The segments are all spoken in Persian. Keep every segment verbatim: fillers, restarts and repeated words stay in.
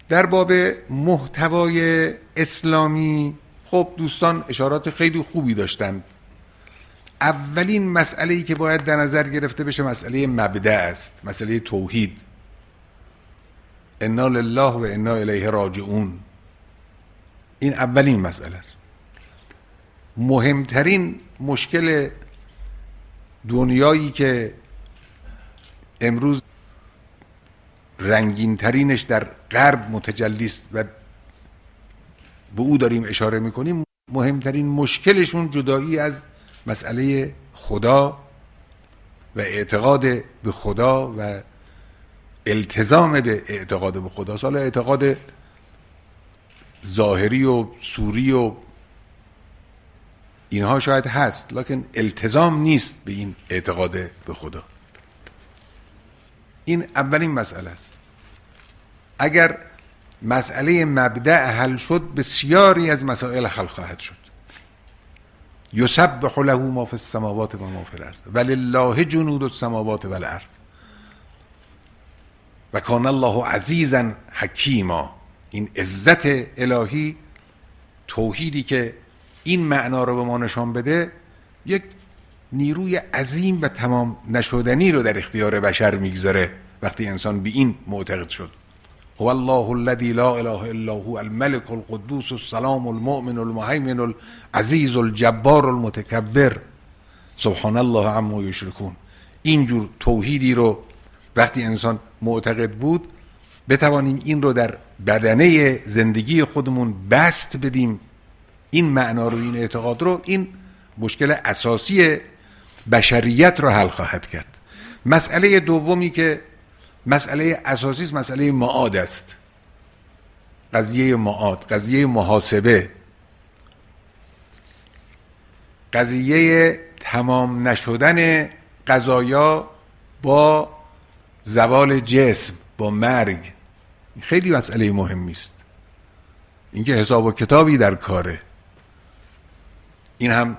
در باب محتوای اسلامی خب دوستان اشارات خیلی خوبی داشتند. اولین مسئله‌ای که باید در نظر گرفته بشه مسئله مبدأ است، مسئله توحید. انا لله و انا الیه راجعون. این اولین مسئله است. مهمترین مشکل دنیایی که امروز رنگین ترینش در غرب متجلی است و به او داریم اشاره میکنیم، مهمترین مشکلشون جدایی از مسئله خدا و اعتقاد به خدا و التزام به اعتقاد به خدا. حالا اعتقاد ظاهری و سوری و اینها شاید هست، لکن التزام نیست به این اعتقاد به خدا. این اولین مسئله است. اگر مسئله مبدأ حل شد، بسیاری از مسائل حل خواهد شد. یسبح له ما فی السماوات و ما فی الارض ولله جنود السماوات والارض و کان الله عزیزا حکیما. این عزت الهی، توحیدی که این معنا رو به ما نشان بده، یک نیروی عظیم و تمام نشدنی رو در اختیار بشر میگذاره. وقتی انسان به این معتقد شد، هو الله الذی لا اله الا هو الملك القدوس السلام المؤمن المهیمن العزیز الجبار المتکبر سبحان الله عما یشرکون. اینجور توحیدی رو وقتی انسان معتقد بود، بتوانیم این رو در بدنه زندگی خودمون بست بدیم، این معنا رو، این اعتقاد رو. این مشکل اساسی بشریت رو حل خواهد کرد. مسئله دومی که مسئله اساسی است، مسئله معاد است. قضیه معاد، قضیه محاسبه، قضیه تمام نشدن قضایا با زوال جسم، با مرگ. خیلی مسئله مهمی است. اینکه حساب و کتابی در کاره. این هم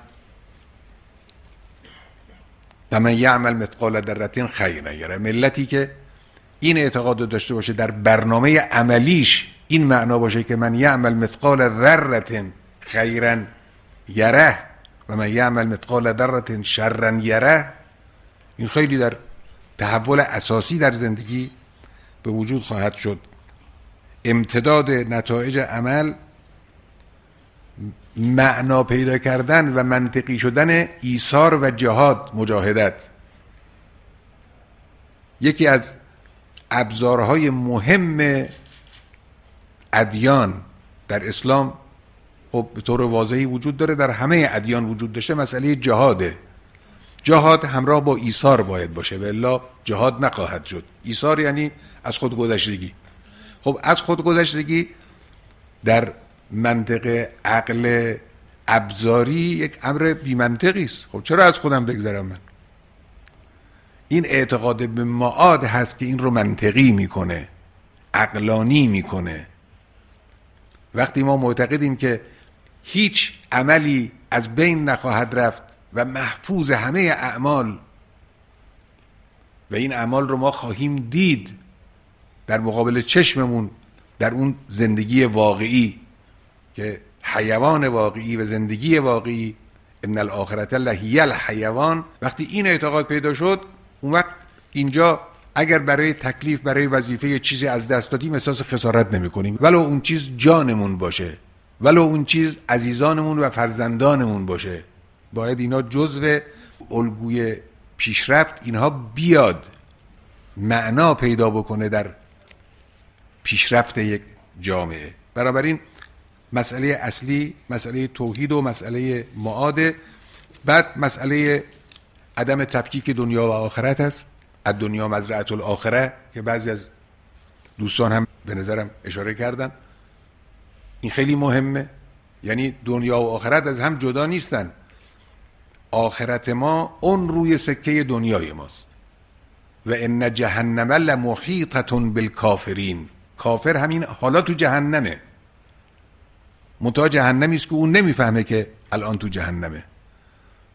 فمن یعمل مثقال ذره خیرا یره. ملتی که این اعتقاد داشته باشه، در برنامه عملیش این معنا باشه که من یعمل مثقال ذره خیرا یره و من یعمل مثقال ذره شرا یره، این خیلی در تحول اساسی در زندگی به وجود خواهد شد. امتداد نتایج عمل، معنا پیدا کردن و منطقی شدن ایثار و جهاد، مجاهدت. یکی از ابزارهای مهم ادیان در اسلام خب به طور واضحی وجود داره، در همه ادیان وجود داشته، مسئله جهاده. جهاد همراه با ایثار باید باشه، و الا جهاد نخواهد شد. ایثار یعنی از خودگذشتگی. خب از خودگذشتگی در منطق عقل ابزاری یک امر بی منطقی است. خب چرا از خودم بگذرم؟ من این اعتقاد به معاد هست که این رو منطقی میکنه، عقلانی میکنه. وقتی ما معتقدیم که هیچ عملی از بین نخواهد رفت و محفوظ همه اعمال و این اعمال رو ما خواهیم دید در مقابل چشممون در اون زندگی واقعی که حیوان واقعی و زندگی واقعی، ان الاخرة لهی الحیوان. وقتی این اعتقاد پیدا شد، اون وقت اینجا اگر برای تکلیف، برای وظیفه چیزی از دست دادیم، احساس خسارت نمی کنیم، ولو اون چیز جانمون باشه، ولو اون چیز عزیزانمون و فرزندانمون باشه. باید اینا جزو الگوی پیشرفت اینها بیاد، معنا پیدا بکنه در پیشرفت یک جامعه. بنابراین مسئله اصلی مسئله توحید و مسئله معاده. بعد مسئله عدم تفکیک دنیا و آخرت است. الدنیا مزرعة الاخره که بعضی از دوستان هم به نظرم اشاره کردن. این خیلی مهمه. یعنی دنیا و آخرت از هم جدا نیستن. آخرت ما اون روی سکه دنیای ماست. و ان جهنم لمحیطة بالکافرین. کافر همین حالا تو جهنمه، منتها جهنمی است که اون نمیفهمه که الان تو جهنمه.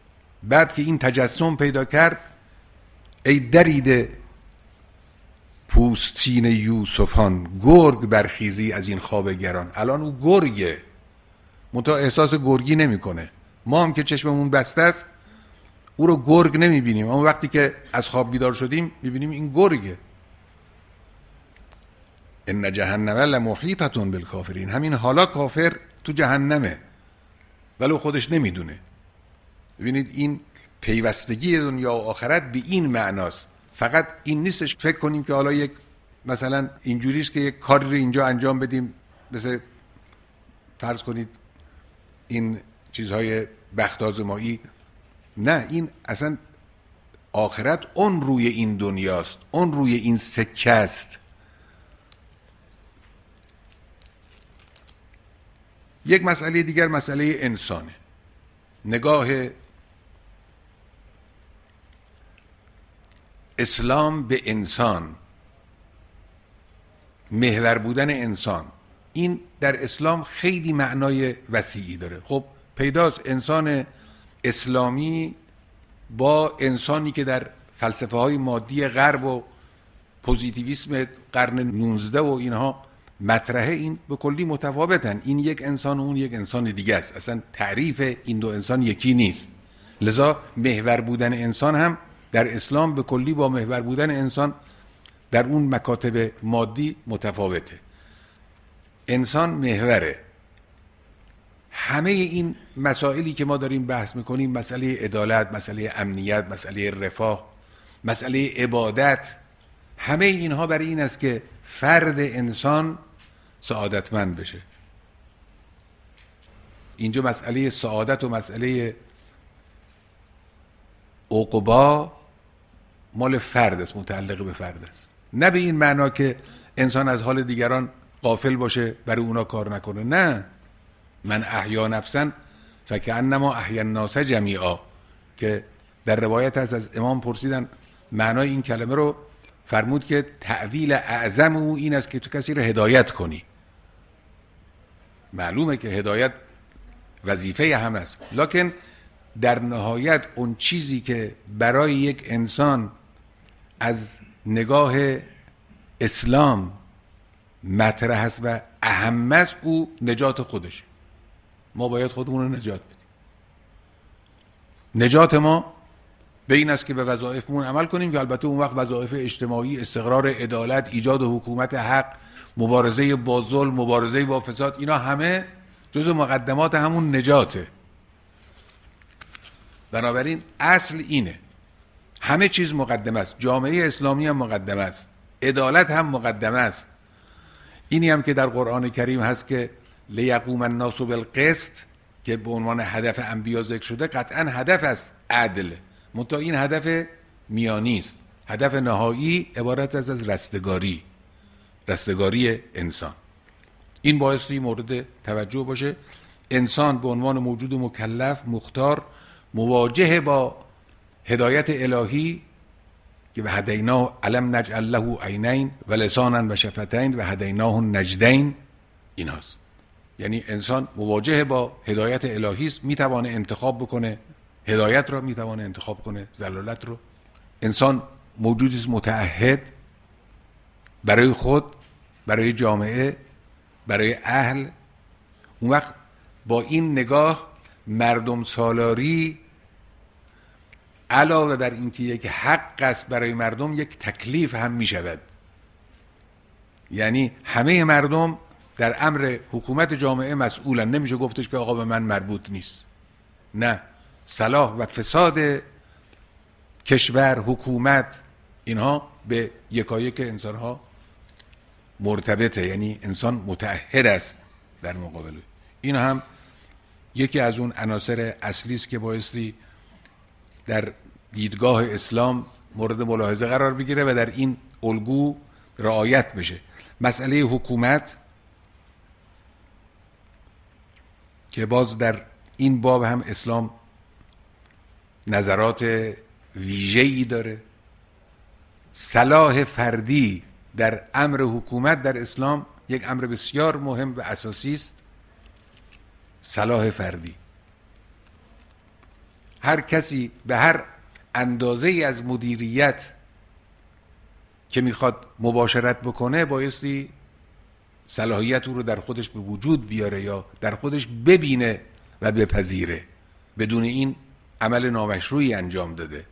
بعد که این تجسم پیدا کرد، ای دریده پوستین یوسفان، گرگ برخیزی از این خواب گران. الان او گرگه، منتها احساس گرگی نمیکنه. ما هم که چشممون بسته است او رو گرگ نمیبینیم، اما وقتی که از خواب بیدار شدیم میبینیم این گرگه. ان جهنم لمحیطة بالکافرین، همین حالا کافر تو جهنمه ولو خودش نمیدونه. ببینید این پیوستگی دنیا و آخرت به این معناست. فقط این نیستش فکر کنیم که حالا یک مثلا اینجوریست که یک کاری رو اینجا انجام بدیم، مثل فرض کنید این چیزهای بخت آزمایی. نه، این اصلا آخرت اون روی این دنیاست، اون روی این سکه است. یک مسئله دیگر مسئله انسانه. نگاه اسلام به انسان، محور بودن انسان، این در اسلام خیلی معنای وسیعی داره. خب پیداست انسان اسلامی با انسانی که در فلسفه های مادی غرب و پوزیتیویسم قرن نوزده و اینها مطرحه، این به کلی متفاوتن. این یک انسان و اون یک انسان دیگه است، اصلا تعریف این دو انسان یکی نیست. لذا محور بودن انسان هم در اسلام به کلی با محور بودن انسان در اون مکاتب مادی متفاوته. انسان محوره. همه این مسائلی که ما داریم بحث میکنیم، مسئله عدالت، مسئله امنیت، مسئله رفاه، مسئله عبادت، همه اینها برای این است که فرد انسان سعادتمند بشه. اینجا مسئله سعادت و مسئله عقبا مال فرد است، متعلق به فرد است. نه به این معنا که انسان از حال دیگران غافل باشه، برای اونا کار نکنه. نه، من احیا نفسا فکأنما احیا الناس جمیعا، که در روایت هست از امام پرسیدن معنای این کلمه رو، فرمود که تعویل اعظم او این است که تو کسی رو هدایت کنی. معلومه که هدایت وظیفه هم است، لکن در نهایت اون چیزی که برای یک انسان از نگاه اسلام مطرح است و اهم است، او نجات خودش. ما باید خودمون رو نجات بدیم. نجات ما به این است که به وظایفمون عمل کنیم، که البته اون وقت وظایف اجتماعی، استقرار، عدالت، ایجاد حکومت حق، مبارزه با ظلم، مبارزه با فساد، اینا همه جزء مقدمات همون نجاته. بنابراین اصل اینه، همه چیز مقدمه است. جامعه اسلامی هم مقدمه است، عدالت هم مقدمه است. اینی هم که در قرآن کریم هست که لیقوم الناس بالقسط، که به عنوان هدف انبیا ذکر شده، قطعا هدف است عدل، منتها این هدف میانی است. هدف نهایی عبارت است از رستگاری، رستگاری انسان. این بایستی مورد توجه باشه. انسان به عنوان موجود مکلف، مختار، مواجه با هدایت الهی که به هدیناه علم نجعل له عینین و لسانا و شفتین و هدیناه النجدین، این هست. یعنی انسان مواجه با هدایت الهی است، میتوانه انتخاب بکنه هدایت رو، میتوانه انتخاب کنه ضلالت رو. انسان موجودی است متعهد برای خود، برای جامعه، برای اهل. اون وقت با این نگاه مردم سالاری علاوه بر اینکه یک حق است برای مردم، یک تکلیف هم می شود. یعنی همه مردم در امر حکومت جامعه مسئولن. نمیشه گفتش که آقا به من مربوط نیست. نه، صلاح و فساد کشور، حکومت، اینها به یکایک انسان ها مرتبطه. یعنی انسان متعهد است در مقابل. این هم یکی از اون عناصر اصلی است که بایستی در دیدگاه اسلام مورد ملاحظه قرار بگیره و در این الگو رعایت بشه. مسئله حکومت که باز در این باب هم اسلام نظرات ویژه‌ای داره. صلاح فردی در امر حکومت در اسلام یک امر بسیار مهم و اساسی است. صلاح فردی، هر کسی به هر اندازه از مدیریت که میخواد مباشرت بکنه بایستی صلاحیت او رو در خودش به وجود بیاره یا در خودش ببینه و بپذیره. بدون این عمل نامشروعی انجام داده.